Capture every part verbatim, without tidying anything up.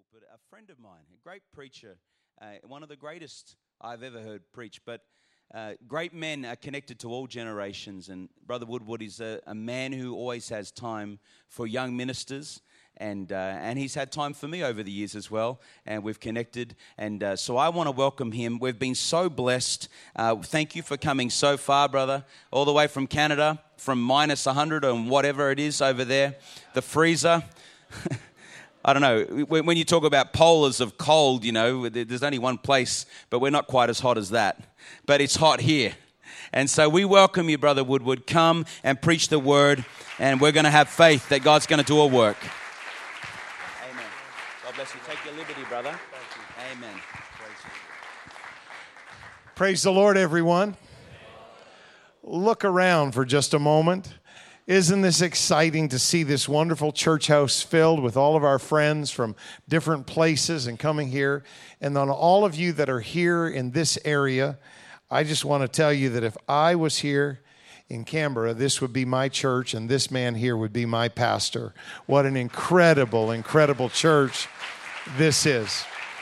pulpit, a friend of mine, a great preacher, uh, one of the greatest I've ever heard preach, but uh, great men are connected to all generations, and Brother Woodward is a, a man who always has time for young ministers, and uh, and he's had time for me over the years as well, and we've connected, and uh, so I want to welcome him. We've been so blessed. Uh, thank you for coming so far, brother, all the way from Canada, from minus one hundred and whatever it is over there, the freezer. I don't know, when you talk about polars of cold, you know, there's only one place, but we're not quite as hot as that. But it's hot here. And so we welcome you, Brother Woodward. Come and preach the word, and we're going to have faith that God's going to do a work. Amen. God bless you. Take your liberty, brother. Amen. Praise you. Praise the Lord, everyone. Look around for just a moment. Isn't this exciting to see this wonderful church house filled with all of our friends from different places and coming here? And on all of you that are here in this area, I just want to tell you that if I was here in Canberra, this would be my church, and this man here would be my pastor. What an incredible, incredible church this is.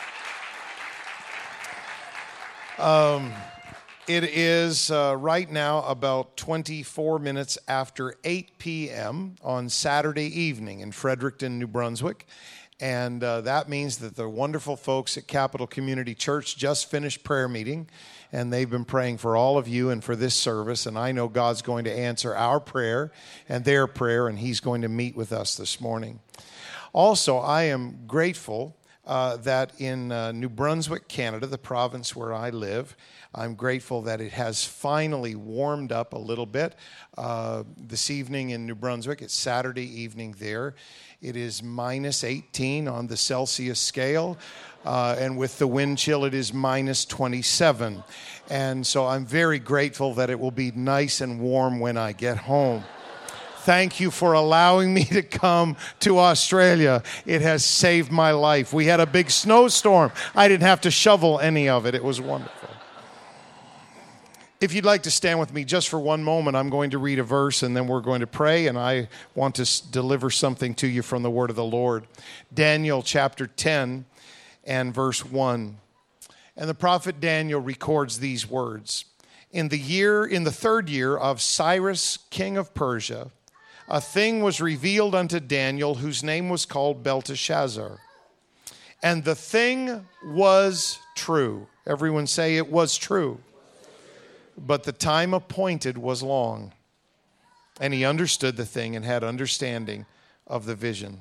Um... It is uh, right now about twenty-four minutes after eight p.m. on Saturday evening in Fredericton, New Brunswick. And uh, that means that the wonderful folks at Capital Community Church just finished prayer meeting. And they've been praying for all of you and for this service. And I know God's going to answer our prayer and their prayer. And He's going to meet with us this morning. Also, I am grateful uh, that in uh, New Brunswick, Canada, the province where I live, I'm grateful that it has finally warmed up a little bit. Uh, this evening in New Brunswick, it's Saturday evening there. It is minus eighteen on the Celsius scale. Uh, and with the wind chill, it is minus twenty-seven. And so I'm very grateful that it will be nice and warm when I get home. Thank you for allowing me to come to Australia. It has saved my life. We had a big snowstorm. I didn't have to shovel any of it. It was wonderful. If you'd like to stand with me just for one moment, I'm going to read a verse and then we're going to pray, and I want to s- deliver something to you from the word of the Lord. Daniel chapter ten and verse one. And the prophet Daniel records these words. In the year, in the third year of Cyrus, king of Persia, a thing was revealed unto Daniel, whose name was called Belteshazzar. And the thing was true. Everyone say it was true. But the time appointed was long, and he understood the thing and had understanding of the vision.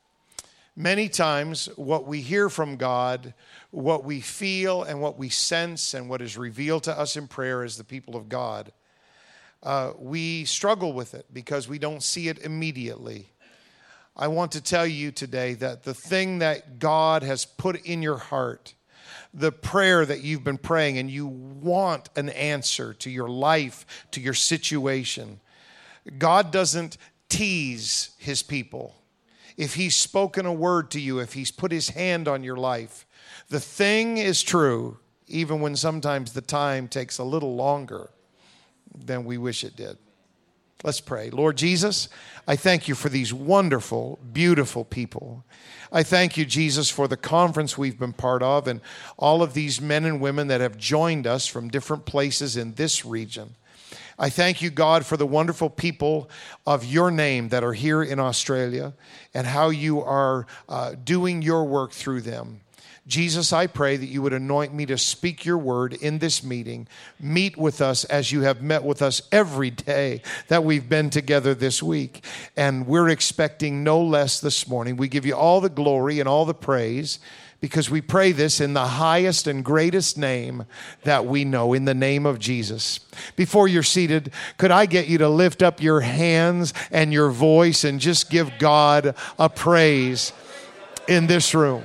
Many times what we hear from God, what we feel and what we sense and what is revealed to us in prayer as the people of God, uh, we struggle with it because we don't see it immediately. I want to tell you today that the thing that God has put in your heart, the prayer that you've been praying and you want an answer to your life, to your situation, God doesn't tease His people. If He's spoken a word to you, if He's put His hand on your life, the thing is true, even when sometimes the time takes a little longer than we wish it did. Let's pray. Lord Jesus, I thank you for these wonderful, beautiful people. I thank you, Jesus, for the conference we've been part of and all of these men and women that have joined us from different places in this region. I thank you, God, for the wonderful people of your name that are here in Australia and how you are uh, doing your work through them. Jesus, I pray that you would anoint me to speak your word in this meeting. Meet with us as you have met with us every day that we've been together this week. And we're expecting no less this morning. We give you all the glory and all the praise because we pray this in the highest and greatest name that we know, in the name of Jesus. Before you're seated, could I get you to lift up your hands and your voice and just give God a praise in this room?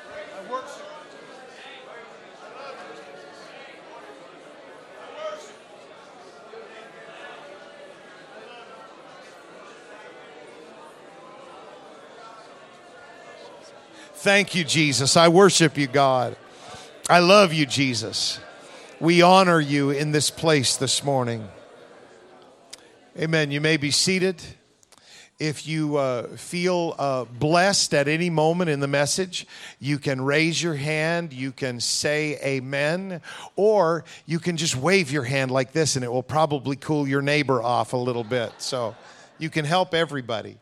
Thank you, Jesus. I worship you, God. I love you, Jesus. We honor you in this place this morning. Amen. You may be seated. If you uh, feel uh, blessed at any moment in the message, you can raise your hand, you can say amen, or you can just wave your hand like this, and it will probably cool your neighbor off a little bit. So you can help everybody.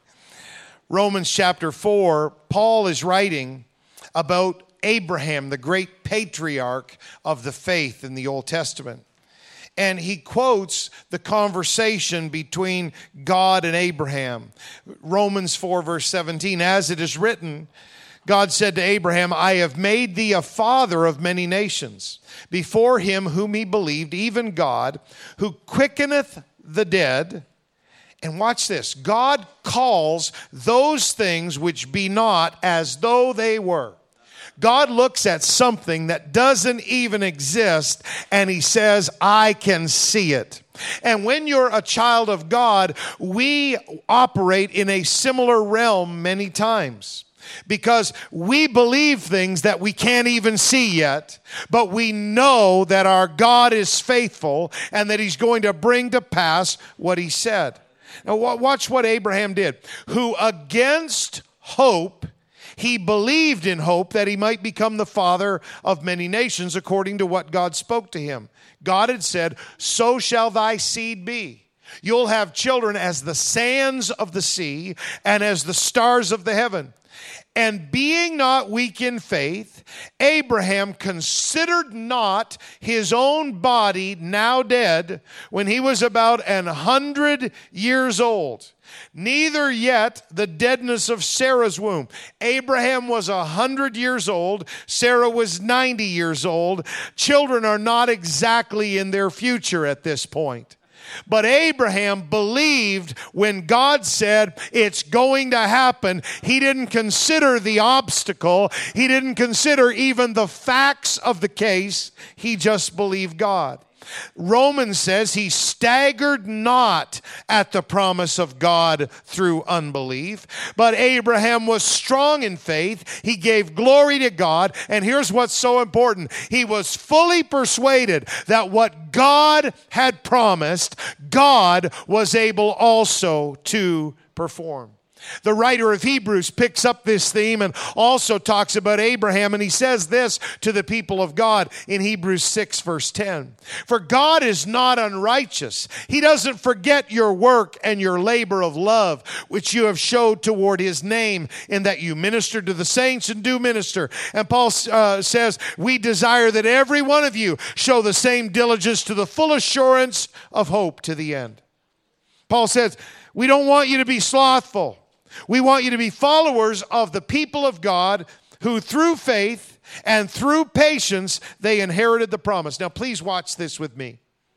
Romans chapter four, Paul is writing about Abraham, the great patriarch of the faith in the Old Testament. And he quotes the conversation between God and Abraham. Romans four, verse seventeen, as it is written, God said to Abraham, I have made thee a father of many nations, before him whom he believed, even God, who quickeneth the dead. And watch this. God calls those things which be not as though they were. God looks at something that doesn't even exist and he says, I can see it. And when you're a child of God, we operate in a similar realm many times. Because we believe things that we can't even see yet, but we know that our God is faithful and that he's going to bring to pass what he said. Now watch what Abraham did. Who against hope, he believed in hope that he might become the father of many nations according to what God spoke to him. God had said, so shall thy seed be. You'll have children as the sands of the sea and as the stars of the heaven. And being not weak in faith, Abraham considered not his own body now dead when he was about an hundred years old, neither yet the deadness of Sarah's womb. Abraham was a hundred years old. Sarah was ninety years old. Children are not exactly in their future at this point. But Abraham believed when God said it's going to happen. He didn't consider the obstacle. He didn't consider even the facts of the case. He just believed God. Romans says he staggered not at the promise of God through unbelief, but Abraham was strong in faith. He gave glory to God. And here's what's so important. He was fully persuaded that what God had promised, God was able also to perform. The writer of Hebrews picks up this theme and also talks about Abraham, and he says this to the people of God in Hebrews six, verse ten. For God is not unrighteous. He doesn't forget your work and your labor of love, which you have showed toward his name, in that you minister to the saints and do minister. And Paul uh, says, we desire that every one of you show the same diligence to the full assurance of hope to the end. Paul says, we don't want you to be slothful. We want you to be followers of the people of God who through faith and through patience, they inherited the promise. Now, please watch this with me.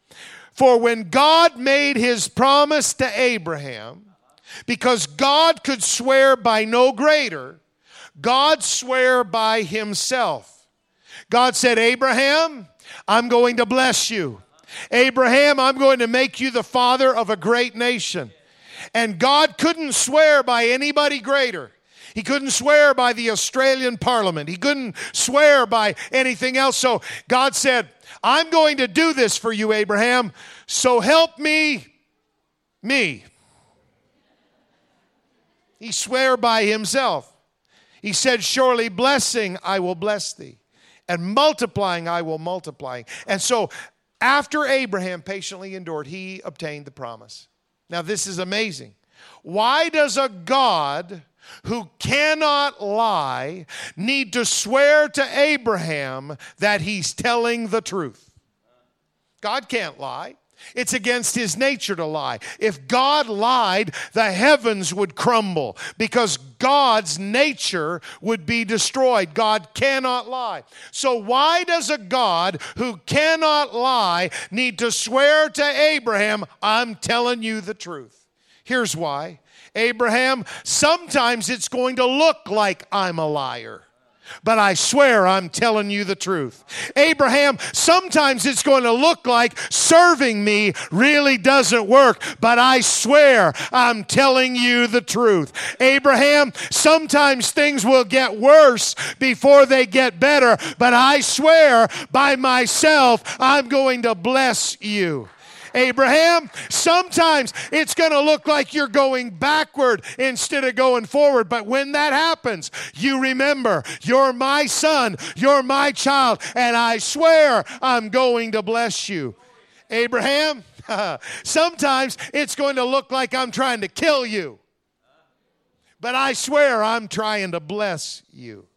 For when God made his promise to Abraham, because God could swear by no greater, God swore by himself. God said, Abraham, I'm going to bless you. Abraham, I'm going to make you the father of a great nation. And God couldn't swear by anybody greater. He couldn't swear by the Australian Parliament. He couldn't swear by anything else. So God said, I'm going to do this for you, Abraham. So help me, me. He swore by himself. He said, surely blessing I will bless thee, and multiplying I will multiply. And so after Abraham patiently endured, he obtained the promise. Now, this is amazing. Why does a God who cannot lie need to swear to Abraham that he's telling the truth? God can't lie. It's against his nature to lie. If God lied, the heavens would crumble because God's nature would be destroyed. God cannot lie. So why does a God who cannot lie need to swear to Abraham, I'm telling you the truth? Here's why. Abraham, sometimes it's going to look like I'm a liar, but I swear I'm telling you the truth. Abraham, sometimes it's going to look like serving me really doesn't work, but I swear I'm telling you the truth. Abraham, sometimes things will get worse before they get better, but I swear by myself I'm going to bless you. Abraham, sometimes it's going to look like you're going backward instead of going forward. But when that happens, you remember, you're my son, you're my child, and I swear I'm going to bless you. Abraham, sometimes it's going to look like I'm trying to kill you. But I swear I'm trying to bless you.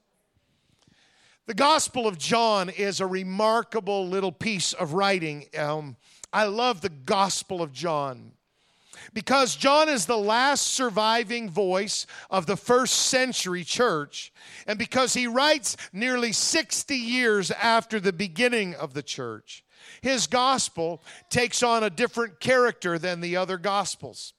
The Gospel of John is a remarkable little piece of writing. Um, I love the Gospel of John because John is the last surviving voice of the first century church, and because he writes nearly sixty years after the beginning of the church, his gospel takes on a different character than the other gospels.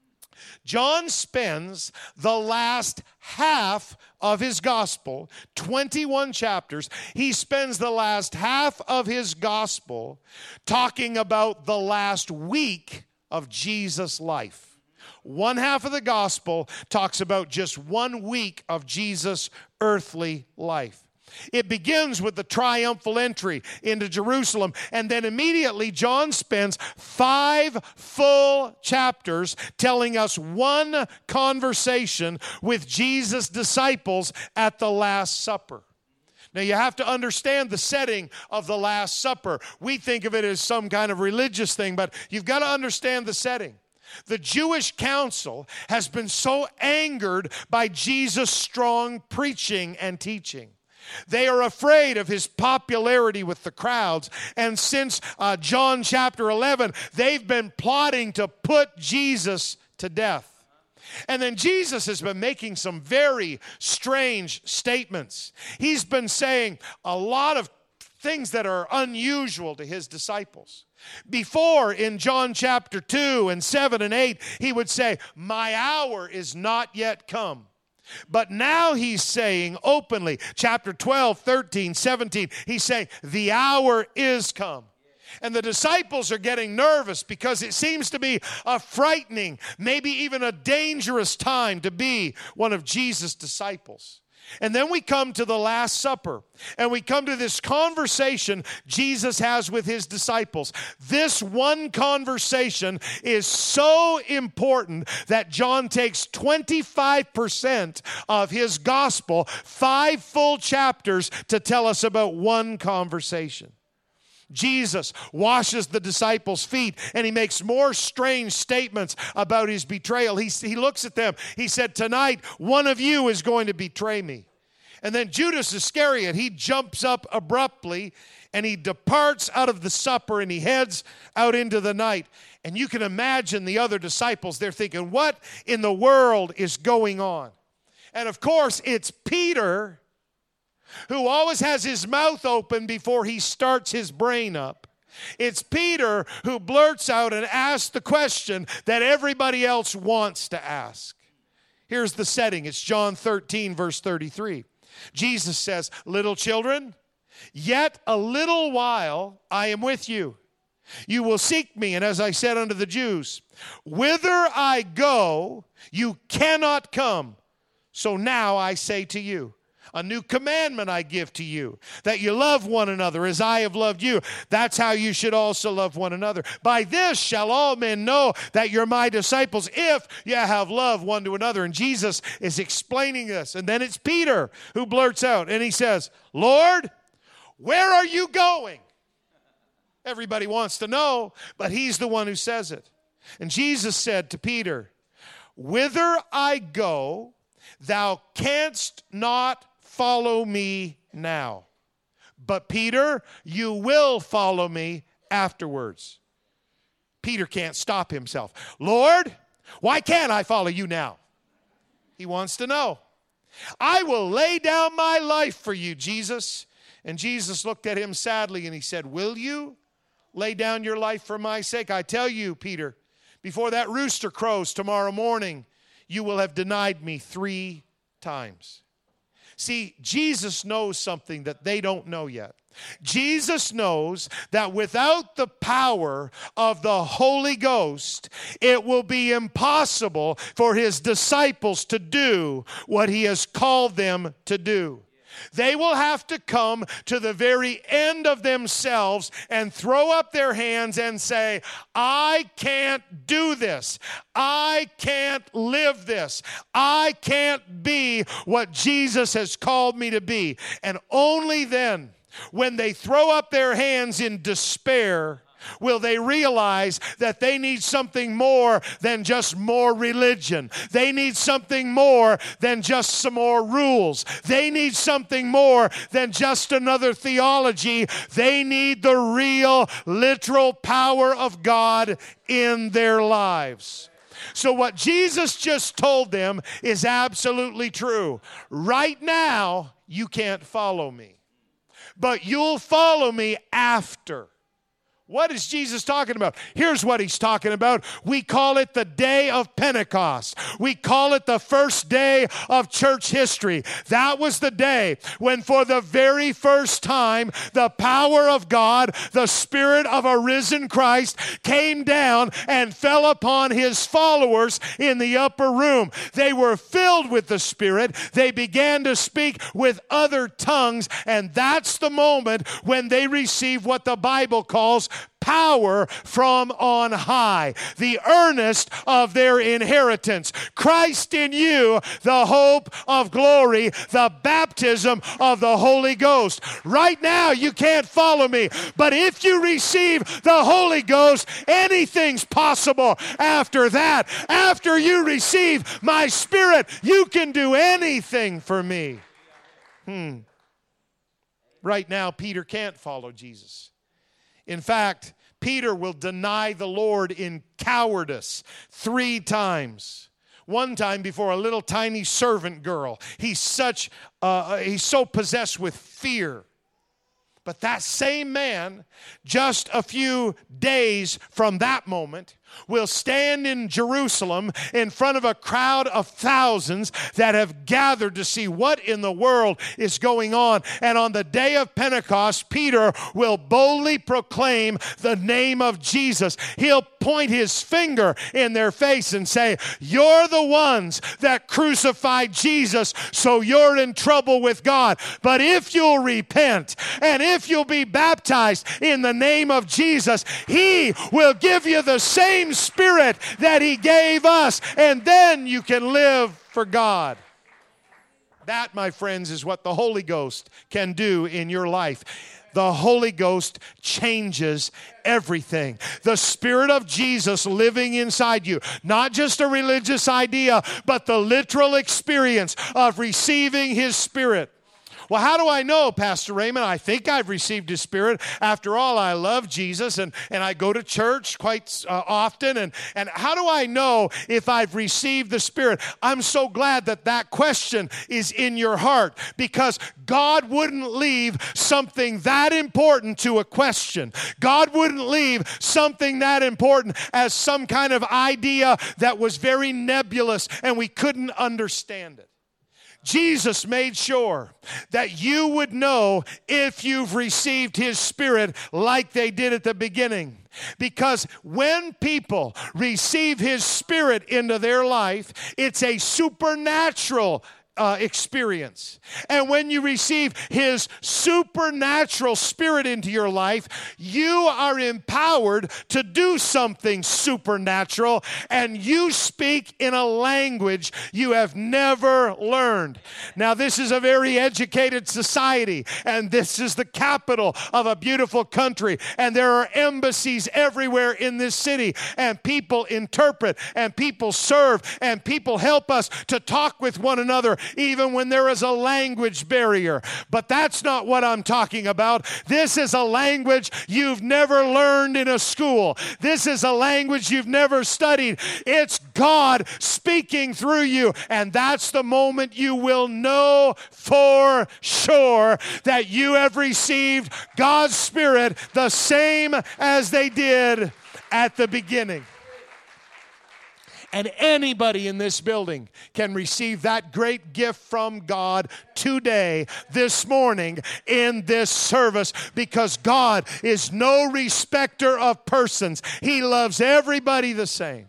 John spends the last half of his gospel, twenty-one chapters, he spends the last half of his gospel talking about the last week of Jesus' life. One half of the gospel talks about just one week of Jesus' earthly life. It begins with the triumphal entry into Jerusalem, and then immediately John spends five full chapters telling us one conversation with Jesus' disciples at the Last Supper. Now, you have to understand the setting of the Last Supper. We think of it as some kind of religious thing, but you've got to understand the setting. The Jewish council has been so angered by Jesus' strong preaching and teaching. They are afraid of his popularity with the crowds. And since uh, John chapter eleven, they've been plotting to put Jesus to death. And then Jesus has been making some very strange statements. He's been saying a lot of things that are unusual to his disciples. Before, in John chapter two and seven and eight, he would say, "My hour is not yet come." But now he's saying openly, chapter twelve, thirteen, seventeen, he's saying, the hour is come. And the disciples are getting nervous because it seems to be a frightening, maybe even a dangerous time to be one of Jesus' disciples. And then we come to the Last Supper, and we come to this conversation Jesus has with his disciples. This one conversation is so important that John takes twenty-five percent of his gospel, five full chapters, to tell us about one conversation. Jesus washes the disciples' feet, and he makes more strange statements about his betrayal. He, he looks at them. He said, "Tonight, one of you is going to betray me." And then Judas Iscariot, he jumps up abruptly, and he departs out of the supper, and he heads out into the night. And you can imagine the other disciples, they're thinking, what in the world is going on? And of course, it's Peter, who always has his mouth open before he starts his brain up. It's Peter who blurts out and asks the question that everybody else wants to ask. Here's the setting. It's John thirteen, verse thirty-three. Jesus says, "Little children, yet a little while I am with you. You will seek me, and as I said unto the Jews, whither I go, you cannot come. So now I say to you, a new commandment I give to you, that you love one another as I have loved you. That's how you should also love one another. By this shall all men know that you're my disciples, if you have love one to another." And Jesus is explaining this. And then it's Peter who blurts out, and he says, "Lord, where are you going?" Everybody wants to know, but he's the one who says it. And Jesus said to Peter, "Whither I go, thou canst not follow me now. But Peter, you will follow me afterwards." Peter can't stop himself. "Lord, why can't I follow you now?" He wants to know. "I will lay down my life for you, Jesus." And Jesus looked at him sadly and he said, "Will you lay down your life for my sake? I tell you, Peter, before that rooster crows tomorrow morning, you will have denied me three times." See, Jesus knows something that they don't know yet. Jesus knows that without the power of the Holy Ghost, it will be impossible for his disciples to do what he has called them to do. They will have to come to the very end of themselves and throw up their hands and say, I can't do this. I can't live this. I can't be what Jesus has called me to be. And only then, when they throw up their hands in despair, will they realize that they need something more than just more religion. They need something more than just some more rules. They need something more than just another theology. They need the real, literal power of God in their lives. So what Jesus just told them is absolutely true. Right now, you can't follow me, but you'll follow me after. What is Jesus talking about? Here's what he's talking about. We call it the day of Pentecost. We call it the first day of church history. That was the day when for the very first time, the power of God, the Spirit of a risen Christ, came down and fell upon his followers in the upper room. They were filled with the Spirit. They began to speak with other tongues, and that's the moment when they received what the Bible calls power from on high, the earnest of their inheritance. Christ in you, the hope of glory, the baptism of the Holy Ghost. Right now, you can't follow me, but if you receive the Holy Ghost, anything's possible after that. After you receive my Spirit, you can do anything for me. Hmm. Right now, Peter can't follow Jesus. In fact, Peter will deny the Lord in cowardice three times. One time before a little tiny servant girl. He's such, uh, he's so possessed with fear. But that same man, just a few days from that moment, will stand in Jerusalem in front of a crowd of thousands that have gathered to see what in the world is going on. And on the day of Pentecost, Peter will boldly proclaim the name of Jesus. He'll point his finger in their face and say, you're the ones that crucified Jesus, so you're in trouble with God. But if you'll repent and if you'll be baptized in the name of Jesus, he will give you the same Spirit that he gave us, and then you can live for God. That, my friends, is what the Holy Ghost can do in your life. The Holy Ghost changes everything. The Spirit of Jesus living inside you. Not just a religious idea, but the literal experience of receiving His Spirit. Well, how do I know, Pastor Raymond? I think I've received His Spirit. After all, I love Jesus, and, and I go to church quite uh, often. And, and how do I know if I've received the Spirit? I'm so glad that that question is in your heart, because God wouldn't leave something that important to a question. God wouldn't leave something that important as some kind of idea that was very nebulous and we couldn't understand it. Jesus made sure that you would know if you've received His Spirit like they did at the beginning. Because when people receive His Spirit into their life, it's a supernatural Uh, experience. And when you receive His supernatural Spirit into your life, you are empowered to do something supernatural, and you speak in a language you have never learned. Now, this is a very educated society, and this is the capital of a beautiful country, and there are embassies everywhere in this city, and people interpret, and people serve, and people help us to talk with one another even when there is a language barrier. But that's not what I'm talking about. This is a language you've never learned in a school. This is a language you've never studied. It's God speaking through you, and that's the moment you will know for sure that you have received God's Spirit the same as they did at the beginning. And anybody in this building can receive that great gift from God today, this morning, in this service, because God is no respecter of persons. He loves everybody the same.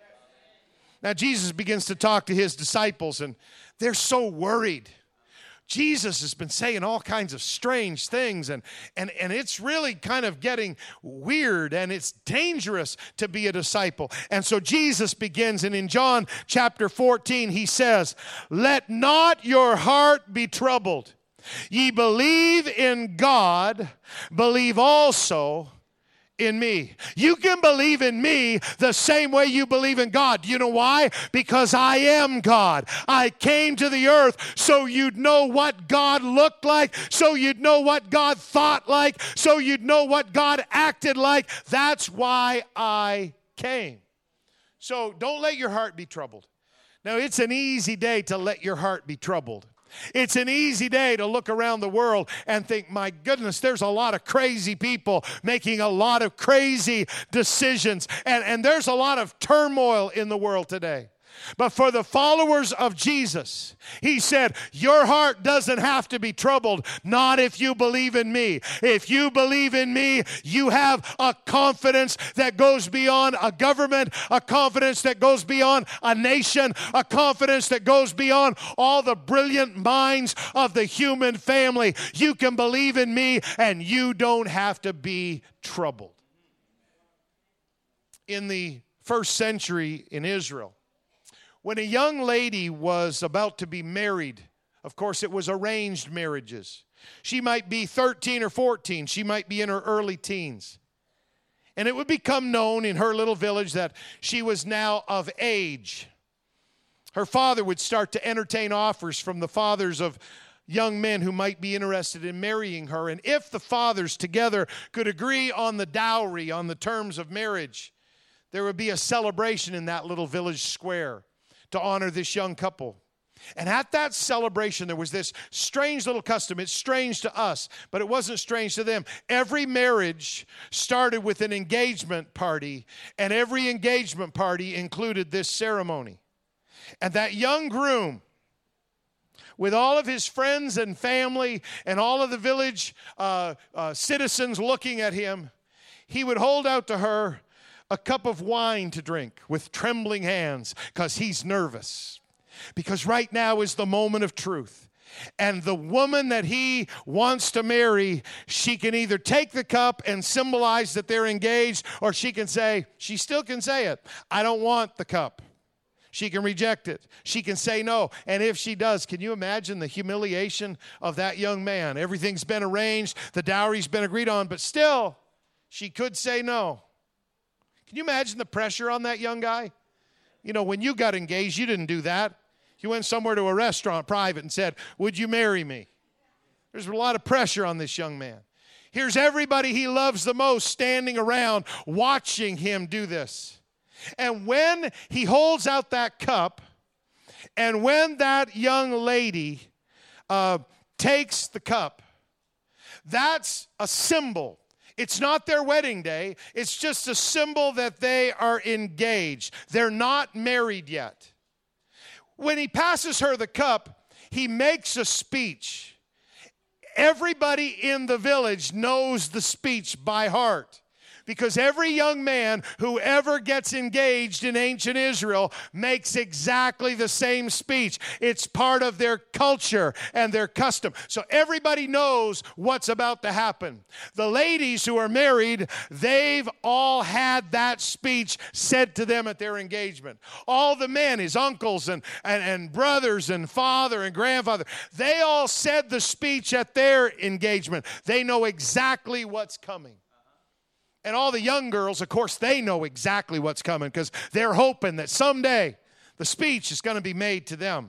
Now, Jesus begins to talk to His disciples, and they're so worried. Jesus has been saying all kinds of strange things, and, and, and it's really kind of getting weird, and it's dangerous to be a disciple. And so Jesus begins, and in John chapter fourteen, he says, "Let not your heart be troubled. Ye believe in God, believe also in me." You can believe in me the same way you believe in God. You know why? Because I am God. I came to the earth so you'd know what God looked like, so you'd know what God thought like, so you'd know what God acted like. That's why I came. So don't let your heart be troubled. Now, it's an easy day to let your heart be troubled. It's an easy day to look around the world and think, my goodness, there's a lot of crazy people making a lot of crazy decisions. And, and there's a lot of turmoil in the world today. But for the followers of Jesus, he said, your heart doesn't have to be troubled, not if you believe in me. If you believe in me, you have a confidence that goes beyond a government, a confidence that goes beyond a nation, a confidence that goes beyond all the brilliant minds of the human family. You can believe in me, and you don't have to be troubled. In the first century in Israel, when a young lady was about to be married, of course, it was arranged marriages. She might be thirteen or fourteen. She might be in her early teens. And it would become known in her little village that she was now of age. Her father would start to entertain offers from the fathers of young men who might be interested in marrying her. And if the fathers together could agree on the dowry, on the terms of marriage, there would be a celebration in that little village square to honor this young couple. And at that celebration, there was this strange little custom. It's strange to us, but it wasn't strange to them. Every marriage started with an engagement party, and every engagement party included this ceremony. And that young groom, with all of his friends and family and all of the village uh, uh, citizens looking at him, he would hold out to her a cup of wine to drink with trembling hands because he's nervous. Because right now is the moment of truth. And the woman that he wants to marry, she can either take the cup and symbolize that they're engaged, or she can say, she still can say it, I don't want the cup. She can reject it. She can say no. And if she does, can you imagine the humiliation of that young man? Everything's been arranged. The dowry's been agreed on, but still, she could say no. Can you imagine the pressure on that young guy? You know, when you got engaged, you didn't do that. You went somewhere to a restaurant private and said, would you marry me? There's a lot of pressure on this young man. Here's everybody he loves the most standing around watching him do this. And when he holds out that cup, and when that young lady uh, takes the cup, that's a symbol. It's not their wedding day. It's just a symbol that they are engaged. They're not married yet. When he passes her the cup, he makes a speech. Everybody in the village knows the speech by heart. Because every young man who ever gets engaged in ancient Israel makes exactly the same speech. It's part of their culture and their custom. So everybody knows what's about to happen. The ladies who are married, they've all had that speech said to them at their engagement. All the men, his uncles and, and, and brothers and father and grandfather, they all said the speech at their engagement. They know exactly what's coming. And all the young girls, of course, they know exactly what's coming because they're hoping that someday the speech is going to be made to them.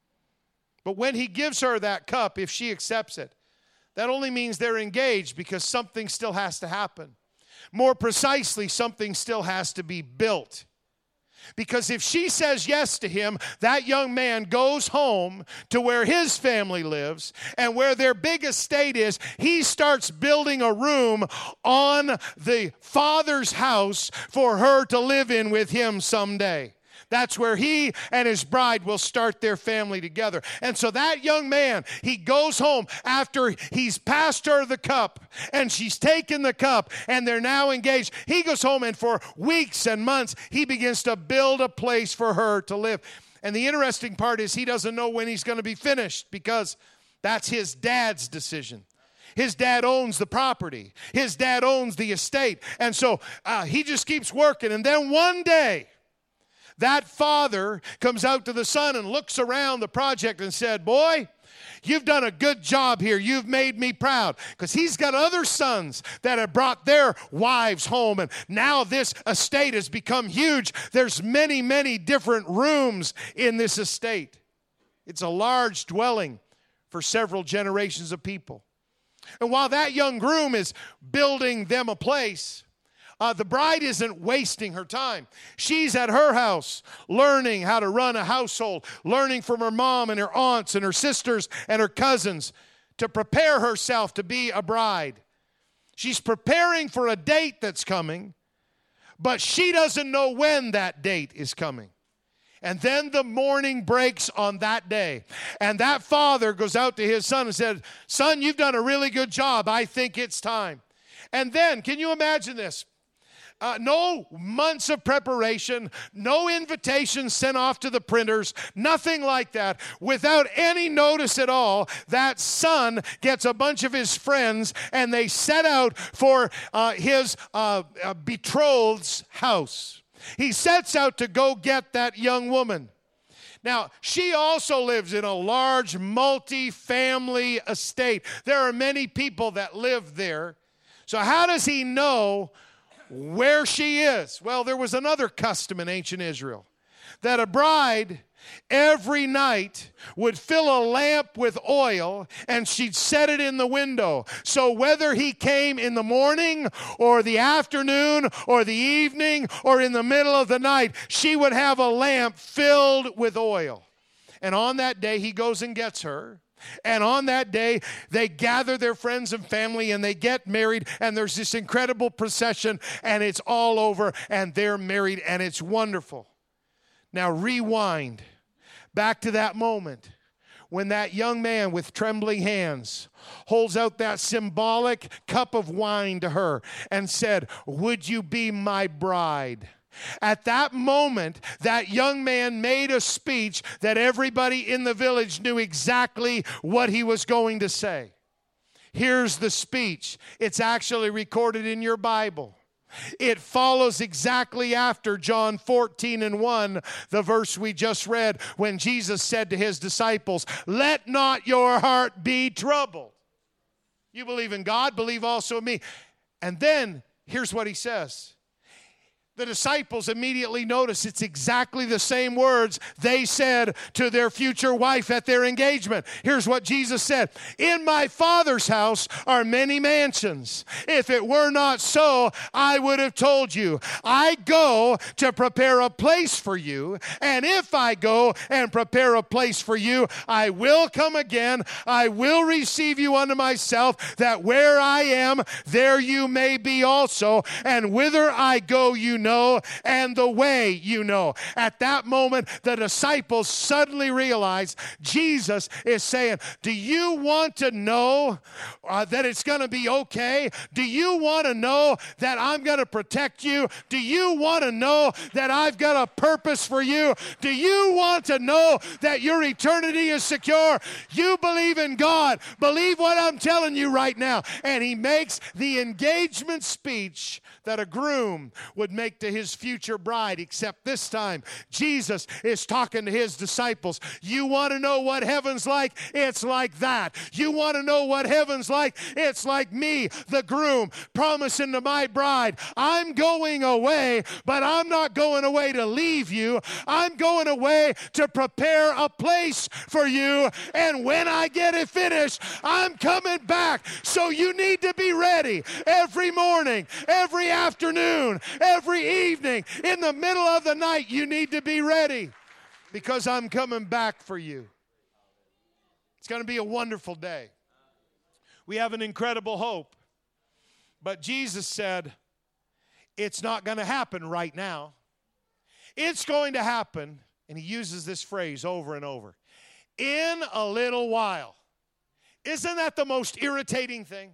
But when he gives her that cup, if she accepts it, that only means they're engaged because something still has to happen. More precisely, something still has to be built. Because if she says yes to him, that young man goes home to where his family lives and where their big estate is. He starts building a room on the father's house for her to live in with him someday. That's where he and his bride will start their family together. And so that young man, he goes home after he's passed her the cup and she's taken the cup and they're now engaged. He goes home and for weeks and months, he begins to build a place for her to live. And the interesting part is he doesn't know when he's going to be finished because That's his dad's decision. His dad owns the property. His dad owns the estate. And so uh, he just keeps working. And then one day, that father comes out to the son and looks around the project and said, boy, you've done a good job here. You've made me proud. Because he's got other sons that have brought their wives home. And now this estate has become huge. There's many, many different rooms in this estate. It's a large dwelling for several generations of people. And while that young groom is building them a place, uh, the bride isn't wasting her time. She's at her house learning how to run a household, learning from her mom and her aunts and her sisters and her cousins to prepare herself to be a bride. She's preparing for a date that's coming, but she doesn't know when that date is coming. And then the morning breaks on that day. And that father goes out to his son and said, son, you've done a really good job. I think it's time. And then, can you imagine this? Uh, no months of preparation, no invitations sent off to the printers, nothing like that. Without any notice at all, that son gets a bunch of his friends and they set out for uh, his uh, uh, betrothed's house. He sets out to go get that young woman. Now, she also lives in a large multi-family estate. There are many people that live there. So how does he know where she is? Well, there was another custom in ancient Israel, that a bride every night would fill a lamp with oil and she'd set it in the window. So whether he came in the morning or the afternoon or the evening or in the middle of the night, she would have a lamp filled with oil. And on that day, he goes and gets her. And on that day, they gather their friends and family and they get married, and there's this incredible procession, and it's all over, and they're married, and it's wonderful. Now rewind back to that moment when that young man with trembling hands holds out that symbolic cup of wine to her and said, would you be my bride? At that moment, that young man made a speech that everybody in the village knew exactly what he was going to say. Here's the speech. It's actually recorded in your Bible. It follows exactly after John fourteen and one, the verse we just read, when Jesus said to his disciples, let not your heart be troubled. You believe in God, believe also in me. And then, here's what he says. The disciples immediately notice it's exactly the same words they said to their future wife at their engagement. Here's what Jesus said. In my Father's house are many mansions. If it were not so, I would have told you. I go to prepare a place for you. And if I go and prepare a place for you, I will come again. I will receive you unto myself, that where I am, there you may be also. And whither I go, you know. Know, and the way you know. At that moment, the disciples suddenly realized Jesus is saying, do you want to know uh, that it's going to be okay? Do you want to know that I'm going to protect you? Do you want to know that I've got a purpose for you? Do you want to know that your eternity is secure? You believe in God. Believe what I'm telling you right now. And he makes the engagement speech that a groom would make to his future bride, except this time Jesus is talking to his disciples. You want to know what heaven's like? It's like that. You want to know what heaven's like? It's like me, the groom, promising to my bride, I'm going away, but I'm not going away to leave you. I'm going away to prepare a place for you, and when I get it finished, I'm coming back. So you need to be ready every morning, every afternoon, every evening, in the middle of the night. You need to be ready because I'm coming back for you. It's going to be a wonderful day. We have an incredible hope. But Jesus said, it's not going to happen right now. It's going to happen, and he uses this phrase over and over, in a little while. Isn't that the most irritating thing?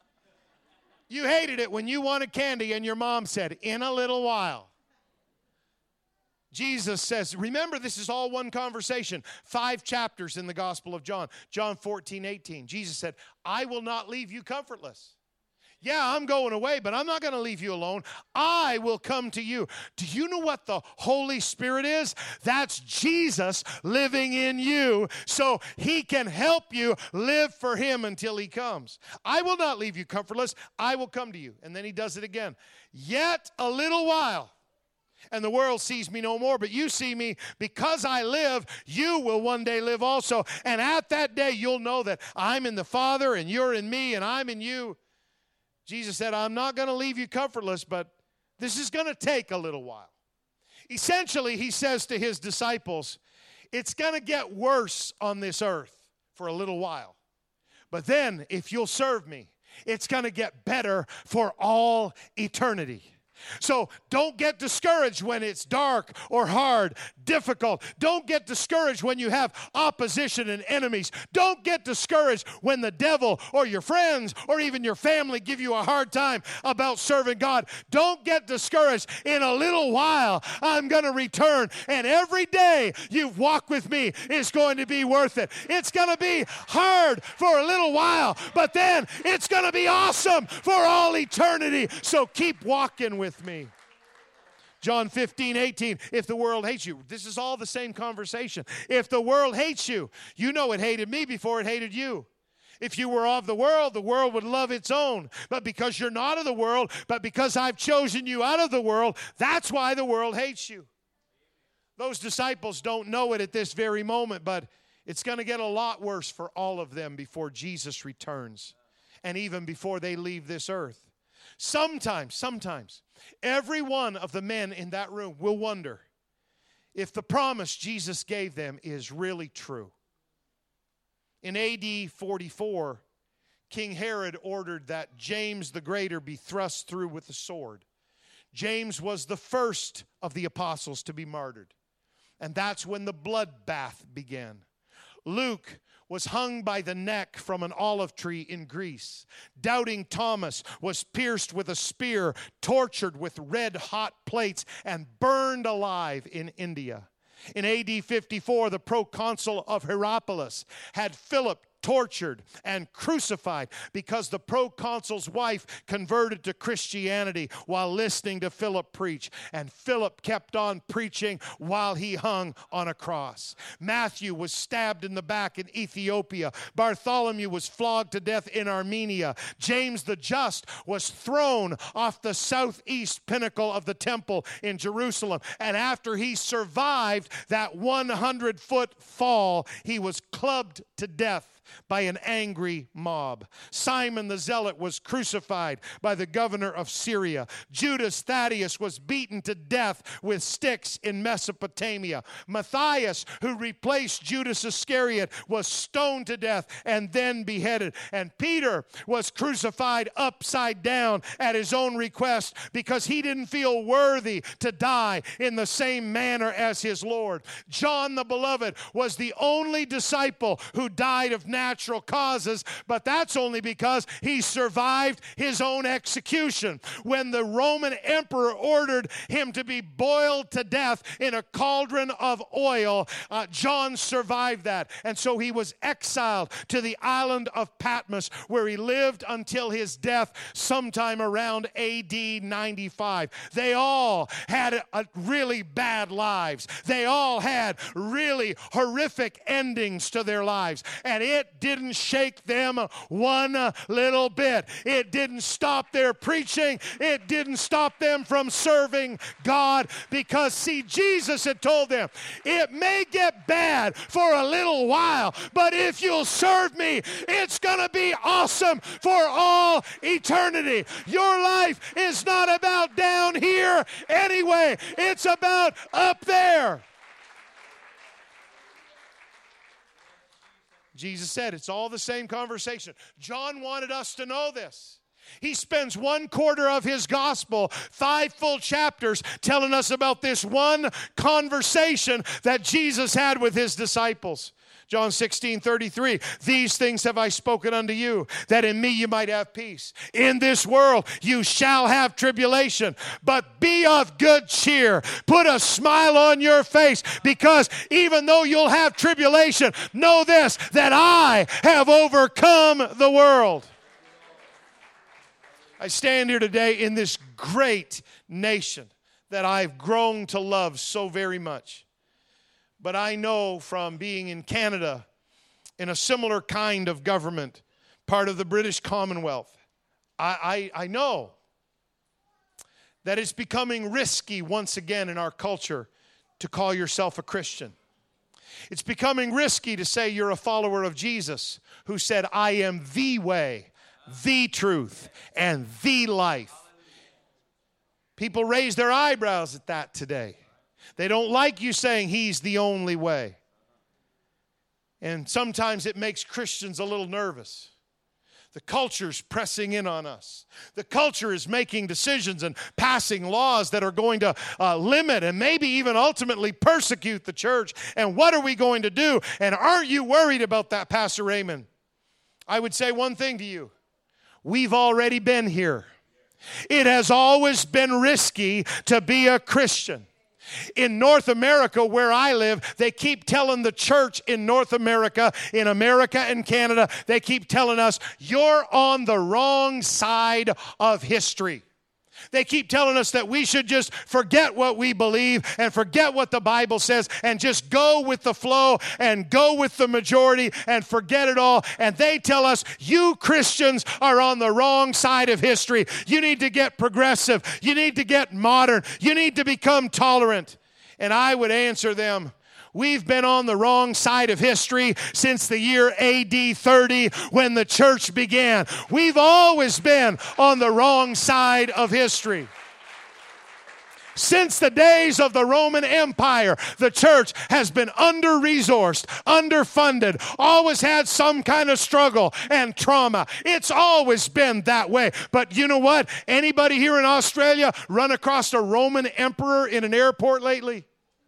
You hated it when you wanted candy and your mom said, in a little while. Jesus says, remember, this is all one conversation. Five chapters in the Gospel of John. John fourteen, eighteen. Jesus said, I will not leave you comfortless. Yeah, I'm going away, but I'm not going to leave you alone. I will come to you. Do you know what the Holy Spirit is? That's Jesus living in you, so He can help you live for Him until He comes. I will not leave you comfortless. I will come to you. And then He does it again. Yet a little while, and the world sees me no more, but you see me. Because I live, you will one day live also. And at that day, you'll know that I'm in the Father, and you're in me, and I'm in you. Jesus said, I'm not going to leave you comfortless, but this is going to take a little while. Essentially, He says to His disciples, it's going to get worse on this earth for a little while. But then, if you'll serve me, it's going to get better for all eternity. So don't get discouraged when it's dark or hard, difficult. Don't get discouraged when you have opposition and enemies. Don't get discouraged when the devil or your friends or even your family give you a hard time about serving God. Don't get discouraged. In a little while, I'm going to return, and every day you've walked with me is going to be worth it. It's going to be hard for a little while, but then it's going to be awesome for all eternity. So keep walking with me. John fifteen, eighteen, if the world hates you. This is all the same conversation. If the world hates you, you know it hated me before it hated you. If you were of the world, the world would love its own. But because you're not of the world, but because I've chosen you out of the world, that's why the world hates you. Those disciples don't know it at this very moment, but it's going to get a lot worse for all of them before Jesus returns, and even before they leave this earth. Sometimes, sometimes, every one of the men in that room will wonder if the promise Jesus gave them is really true. In A D forty-four, King Herod ordered that James the Greater be thrust through with a sword. James was the first of the apostles to be martyred, and that's when the bloodbath began. Luke was hung by the neck from an olive tree in Greece. Doubting Thomas was pierced with a spear, tortured with red-hot plates, and burned alive in India. In A D fifty-four, the proconsul of Hierapolis had Philip tortured and crucified because the proconsul's wife converted to Christianity while listening to Philip preach. And Philip kept on preaching while he hung on a cross. Matthew was stabbed in the back in Ethiopia. Bartholomew was flogged to death in Armenia. James the Just was thrown off the southeast pinnacle of the temple in Jerusalem. And after he survived that hundred-foot fall, he was clubbed to death by an angry mob. Simon the Zealot was crucified by the governor of Syria. Judas Thaddeus was beaten to death with sticks in Mesopotamia. Matthias, who replaced Judas Iscariot, was stoned to death and then beheaded. And Peter was crucified upside down at his own request because he didn't feel worthy to die in the same manner as his Lord. John the Beloved was the only disciple who died of natural causes, but that's only because he survived his own execution. When the Roman emperor ordered him to be boiled to death in a cauldron of oil, uh, John survived that, and so he was exiled to the island of Patmos, where he lived until his death sometime around A D ninety-five. They all had a really bad lives. They all had really horrific endings to their lives, and it didn't shake them one little bit. It didn't stop their preaching. It didn't stop them from serving God, because, see, Jesus had told them, it may get bad for a little while, but if you'll serve me, it's going to be awesome for all eternity. Your life is not about down here anyway. It's about up there. Jesus said it's all the same conversation. John wanted us to know this. He spends one quarter of his gospel, five full chapters, telling us about this one conversation that Jesus had with his disciples. John sixteen thirty-three, these things have I spoken unto you, that in me you might have peace. In this world you shall have tribulation, but be of good cheer. Put a smile on your face, because even though you'll have tribulation, know this, that I have overcome the world. I stand here today in this great nation that I've grown to love so very much. But I know from being in Canada, in a similar kind of government, part of the British Commonwealth, I, I, I know that it's becoming risky once again in our culture to call yourself a Christian. It's becoming risky to say you're a follower of Jesus, who said, I am the way, the truth, and the life. People raise their eyebrows at that today. They don't like you saying He's the only way. And sometimes it makes Christians a little nervous. The culture's pressing in on us. The culture is making decisions and passing laws that are going to uh, limit and maybe even ultimately persecute the church. And what are we going to do? And aren't you worried about that, Pastor Raymond? I would say one thing to you. We've already been here. It has always been risky to be a Christian. In North America, where I live, they keep telling the church in North America, in America and Canada, they keep telling us, you're on the wrong side of history. They keep telling us that we should just forget what we believe and forget what the Bible says and just go with the flow and go with the majority and forget it all. And they tell us, you Christians are on the wrong side of history. You need to get progressive. You need to get modern. You need to become tolerant. And I would answer them, we've been on the wrong side of history since the year A D thirty when the church began. We've always been on the wrong side of history. Since the days of the Roman Empire, the church has been under-resourced, underfunded, always had some kind of struggle and trauma. It's always been that way. But you know what? Anybody here in Australia run across a Roman emperor in an airport lately?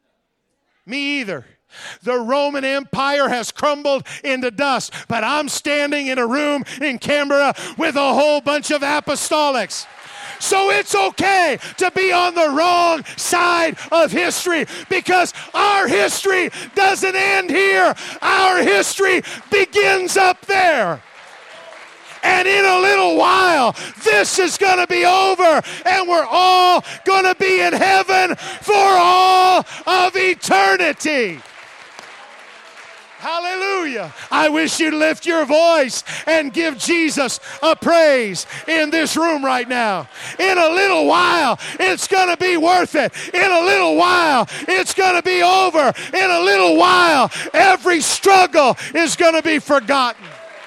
Me either. The Roman Empire has crumbled into dust, but I'm standing in a room in Canberra with a whole bunch of apostolics. So it's okay to be on the wrong side of history, because our history doesn't end here. Our history begins up there. And in a little while, this is going to be over, and we're all going to be in heaven for all of eternity. Hallelujah. I wish you'd lift your voice and give Jesus a praise in this room right now. In a little while, it's going to be worth it. In a little while, it's going to be over. In a little while, every struggle is going to be forgotten.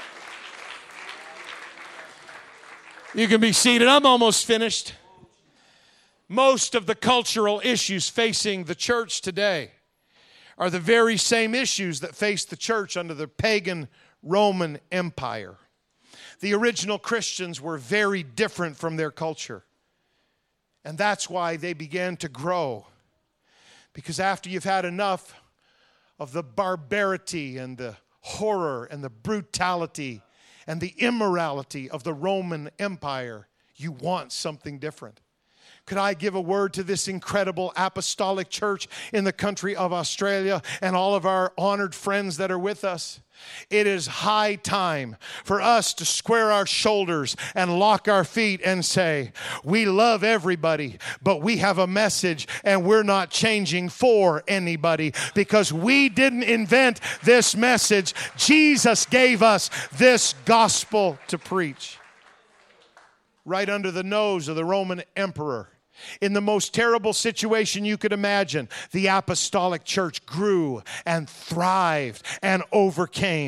You can be seated. I'm almost finished. Most of the cultural issues facing the church today are the very same issues that faced the church under the pagan Roman Empire. The original Christians were very different from their culture. And that's why they began to grow. Because after you've had enough of the barbarity and the horror and the brutality and the immorality of the Roman Empire, you want something different. Could I give a word to this incredible apostolic church in the country of Australia and all of our honored friends that are with us? It is high time for us to square our shoulders and lock our feet and say, we love everybody, but we have a message and we're not changing for anybody, because we didn't invent this message. Jesus gave us this gospel to preach. Right under the nose of the Roman emperor, in the most terrible situation you could imagine, the apostolic church grew and thrived and overcame.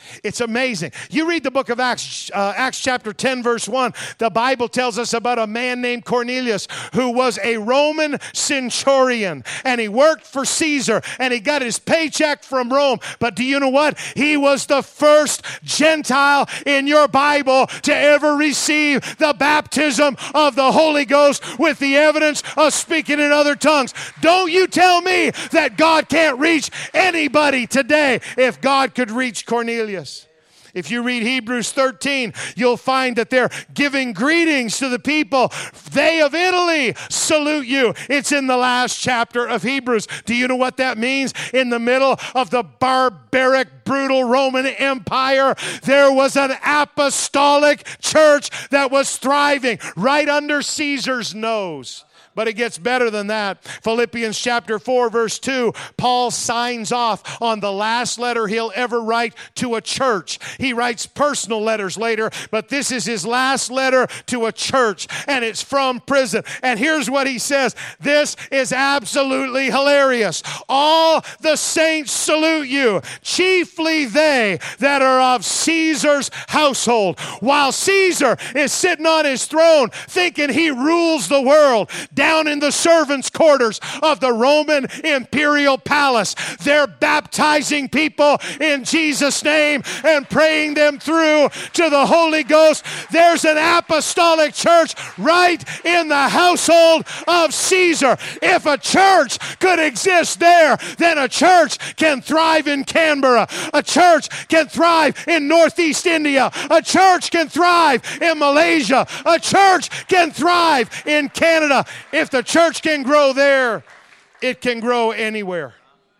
It's amazing. You read the book of Acts, uh, Acts chapter ten, verse one. The Bible tells us about a man named Cornelius who was a Roman centurion. And he worked for Caesar. And he got his paycheck from Rome. But do you know what? He was the first Gentile in your Bible to ever receive the baptism of the Holy Ghost with the evidence of speaking in other tongues. Don't you tell me that God can't reach anybody today if God could reach Cornelius. If you read Hebrews thirteen, you'll find that they're giving greetings to the people. They of Italy salute you. It's in the last chapter of Hebrews. Do you know what that means? In the middle of the barbaric, brutal Roman Empire, there was an apostolic church that was thriving right under Caesar's nose. But it gets better than that. Philippians chapter four, verse two, Paul signs off on the last letter he'll ever write to a church. He writes personal letters later, but this is his last letter to a church, and it's from prison. And here's what he says. This is absolutely hilarious. All the saints salute you, chiefly they that are of Caesar's household. While Caesar is sitting on his throne thinking he rules the world, down in the servants' quarters of the Roman imperial palace, they're baptizing people in Jesus' name and praying them through to the Holy Ghost. There's an apostolic church right in the household of Caesar. If a church could exist there, then a church can thrive in Canberra. A church can thrive in Northeast India. A church can thrive in Malaysia. A church can thrive in Canada. If the church can grow there, it can grow anywhere.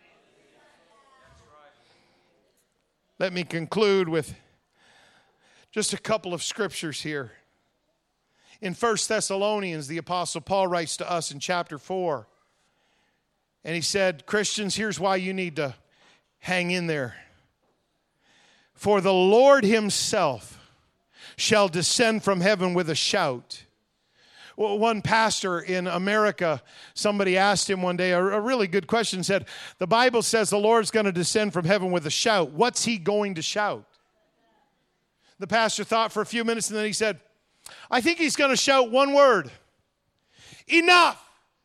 Let me conclude with just a couple of scriptures here. In First Thessalonians, the Apostle Paul writes to us in chapter four. And he said, Christians, here's why you need to hang in there. For the Lord himself shall descend from heaven with a shout. Well, one pastor in America, somebody asked him one day a, a really good question, said, the Bible says the Lord's going to descend from heaven with a shout. What's he going to shout? The pastor thought for a few minutes and then he said, I think he's going to shout one word. Enough.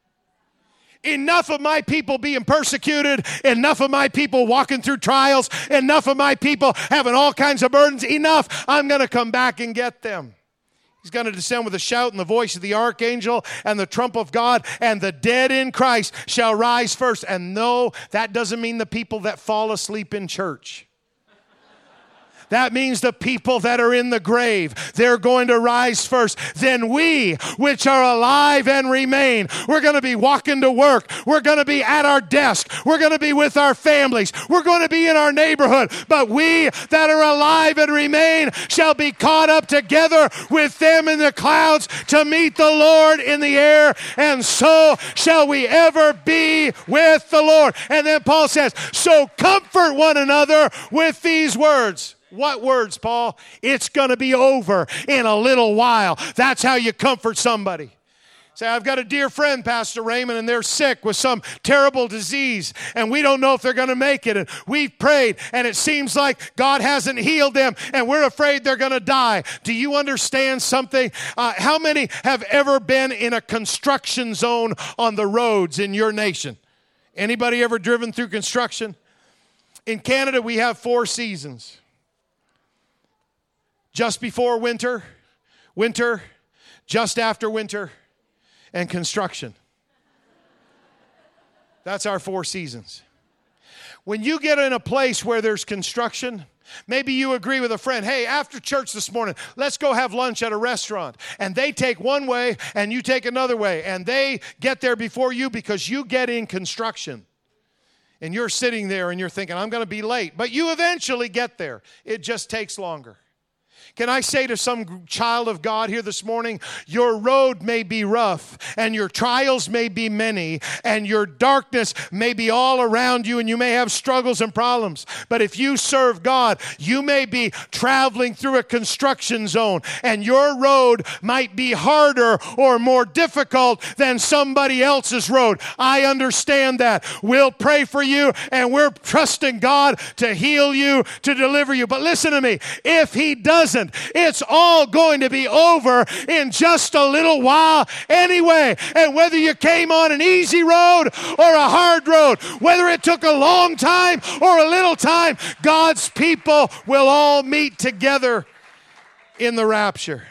Enough of my people being persecuted. Enough of my people walking through trials. Enough of my people having all kinds of burdens. Enough. I'm going to come back and get them. He's going to descend with a shout and the voice of the archangel and the trump of God, and the dead in Christ shall rise first. And no, that doesn't mean the people that fall asleep in church. That means the people that are in the grave, they're going to rise first. Then we, which are alive and remain, we're going to be walking to work. We're going to be at our desk. We're going to be with our families. We're going to be in our neighborhood. But we that are alive and remain shall be caught up together with them in the clouds to meet the Lord in the air. And so shall we ever be with the Lord. And then Paul says, so comfort one another with these words. What words, Paul? It's going to be over in a little while. That's how you comfort somebody. Say, I've got a dear friend, Pastor Raymond, and they're sick with some terrible disease, and we don't know if they're going to make it. And we've prayed, and it seems like God hasn't healed them, and we're afraid they're going to die. Do you understand something? Uh, how many have ever been in a construction zone on the roads in your nation? Anybody ever driven through construction? In Canada, we have four seasons. Just before winter, winter, just after winter, and construction. That's our four seasons. When you get in a place where there's construction, maybe you agree with a friend, hey, after church this morning, let's go have lunch at a restaurant. And they take one way and you take another way. And they get there before you because you get in construction. And you're sitting there and you're thinking, I'm going to be late. But you eventually get there. It just takes longer. Can I say to some child of God here this morning, your road may be rough and your trials may be many and your darkness may be all around you and you may have struggles and problems. But if you serve God, you may be traveling through a construction zone and your road might be harder or more difficult than somebody else's road. I understand that. We'll pray for you and we're trusting God to heal you, to deliver you. But listen to me, if He doesn't, it's all going to be over in just a little while anyway. And whether you came on an easy road or a hard road, whether it took a long time or a little time, God's people will all meet together in the rapture.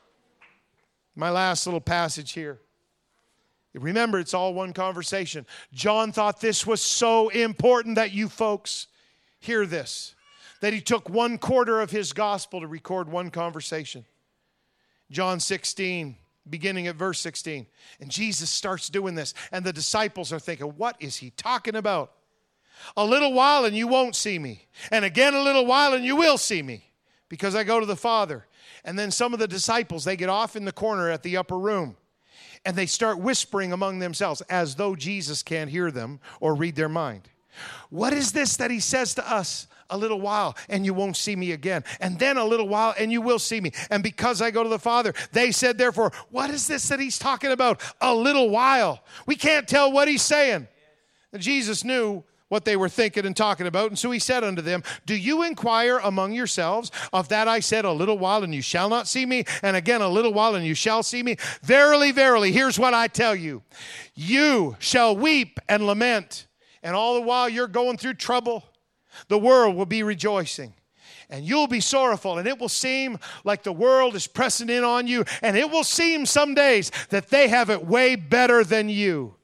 My last little passage here. Remember, it's all one conversation. John thought this was so important that you folks hear this, that he took one quarter of his gospel to record one conversation. John sixteen, beginning at verse sixteen. And Jesus starts doing this, and the disciples are thinking, what is he talking about? A little while and you won't see me. And again a little while and you will see me, because I go to the Father. And then some of the disciples, they get off in the corner at the upper room, and they start whispering among themselves as though Jesus can't hear them or read their mind. What is this that he says to us? A little while and you won't see me again. And then a little while and you will see me. And because I go to the Father, they said, therefore, what is this that he's talking about? A little while. We can't tell what he's saying. And Jesus knew what they were thinking and talking about. And so he said unto them, do you inquire among yourselves of that I said, a little while and you shall not see me, and again a little while and you shall see me? Verily, verily, here's what I tell you. You shall weep and lament. And all the while you're going through trouble, the world will be rejoicing. And you'll be sorrowful, and it will seem like the world is pressing in on you, and it will seem some days that they have it way better than you.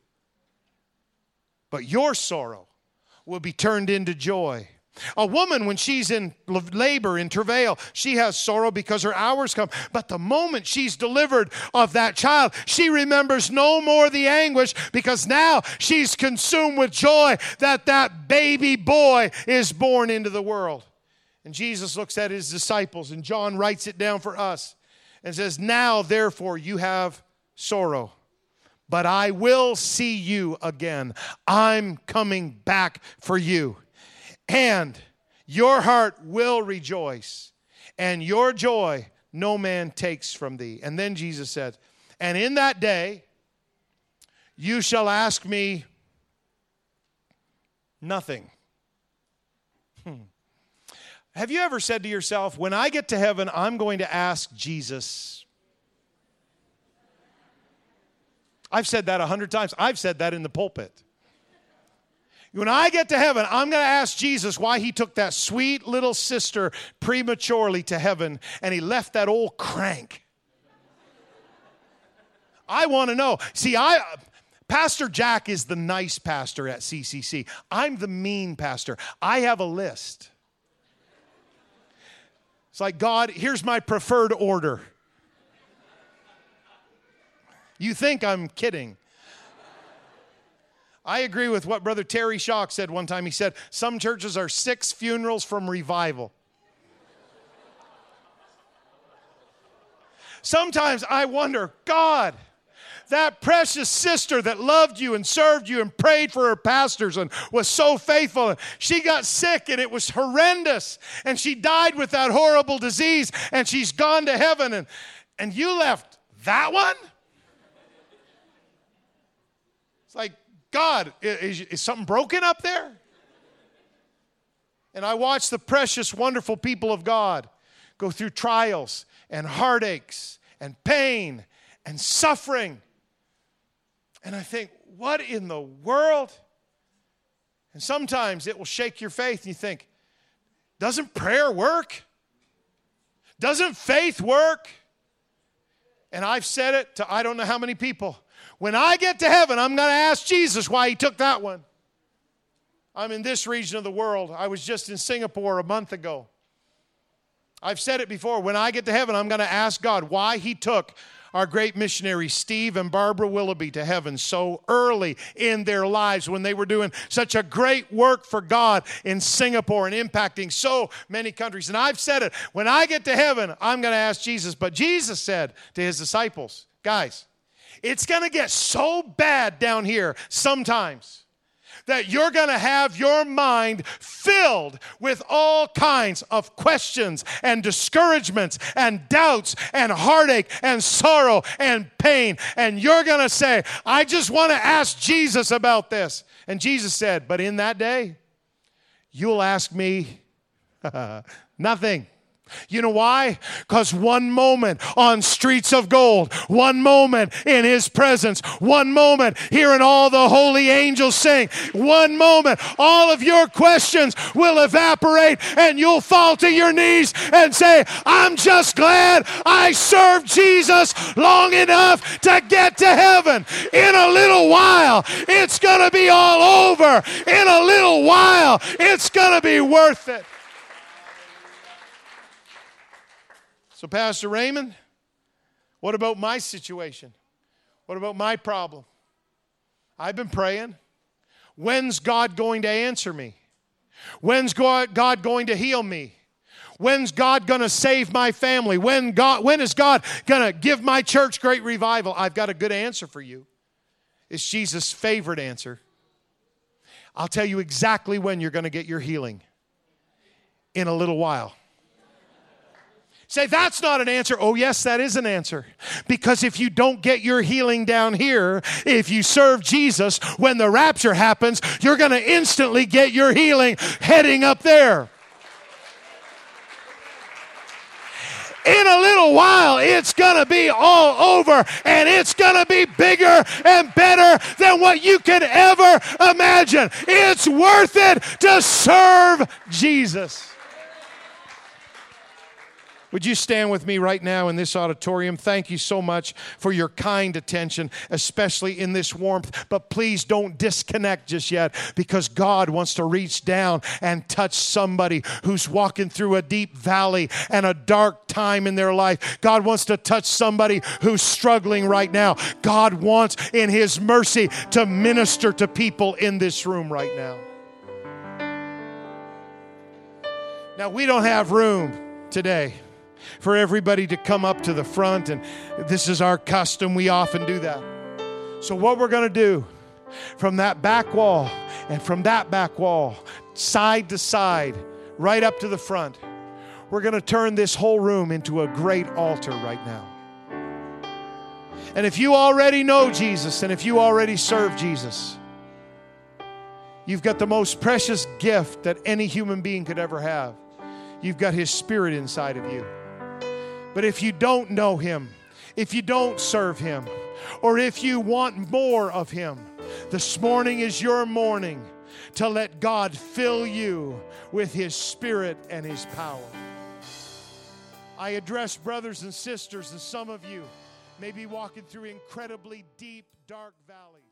But your sorrow will be turned into joy. A woman, when she's in labor, in travail, she has sorrow because her hours come. But the moment she's delivered of that child, she remembers no more the anguish, because now she's consumed with joy that that baby boy is born into the world. And Jesus looks at his disciples, and John writes it down for us and says, now therefore you have sorrow, but I will see you again. I'm coming back for you. And your heart will rejoice, and your joy no man takes from thee. And then Jesus said, and in that day you shall ask me nothing. Hmm. Have you ever said to yourself, when I get to heaven, I'm going to ask Jesus? I've said that a hundred times. I've said that in the pulpit. When I get to heaven, I'm going to ask Jesus why he took that sweet little sister prematurely to heaven and he left that old crank. I want to know. See, I Pastor Jack is the nice pastor at C C C. I'm the mean pastor. I have a list. It's like, God, here's my preferred order. You think I'm kidding. I agree with what Brother Terry Schock said one time. He said, some churches are six funerals from revival. Sometimes I wonder, God, that precious sister that loved you and served you and prayed for her pastors and was so faithful, and she got sick and it was horrendous, and she died with that horrible disease, and she's gone to heaven, and, and you left that one? It's like, God, is, is something broken up there? And I watch the precious, wonderful people of God go through trials and heartaches and pain and suffering. And I think, what in the world? And sometimes it will shake your faith and you think, doesn't prayer work? Doesn't faith work? And I've said it to I don't know how many people. When I get to heaven, I'm going to ask Jesus why he took that one. I'm in this region of the world. I was just in Singapore a month ago. I've said it before. When I get to heaven, I'm going to ask God why He took our great missionaries, Steve and Barbara Willoughby, to heaven so early in their lives when they were doing such a great work for God in Singapore and impacting so many countries. And I've said it, when I get to heaven, I'm going to ask Jesus. But Jesus said to His disciples, guys, it's going to get so bad down here sometimes that you're going to have your mind filled with all kinds of questions and discouragements and doubts and heartache and sorrow and pain. And you're going to say, I just want to ask Jesus about this. And Jesus said, but in that day, you'll ask me nothing. You know why? Because one moment on streets of gold, one moment in His presence, one moment hearing all the holy angels sing, one moment all of your questions will evaporate and you'll fall to your knees and say, I'm just glad I served Jesus long enough to get to heaven. In a little while, it's going to be all over. In a little while, it's going to be worth it. So, Pastor Raymond, what about my situation? What about my problem? I've been praying. When's God going to answer me? When's God going to heal me? When's God going to save my family? When God, when is God going to give my church great revival? I've got a good answer for you. It's Jesus' favorite answer. I'll tell you exactly when you're going to get your healing. In a little while. Say, that's not an answer. Oh, yes, that is an answer. Because if you don't get your healing down here, if you serve Jesus, when the rapture happens, you're going to instantly get your healing heading up there. In a little while, it's going to be all over, and it's going to be bigger and better than what you could ever imagine. It's worth it to serve Jesus. Would you stand with me right now in this auditorium? Thank you so much for your kind attention, especially in this warmth. But please don't disconnect just yet, because God wants to reach down and touch somebody who's walking through a deep valley and a dark time in their life. God wants to touch somebody who's struggling right now. God wants, in His mercy, to minister to people in this room right now. Now, we don't have room today for everybody to come up to the front, and this is our custom. We often do that. So what we're going to do, from that back wall and from that back wall, side to side, right up to the front, we're going to turn this whole room into a great altar right now. And if you already know Jesus, and if you already serve Jesus, you've got the most precious gift that any human being could ever have. You've got His Spirit inside of you. But if you don't know Him, if you don't serve Him, or if you want more of Him, this morning is your morning to let God fill you with His Spirit and His power. I address brothers and sisters, and some of you may be walking through incredibly deep, dark valleys.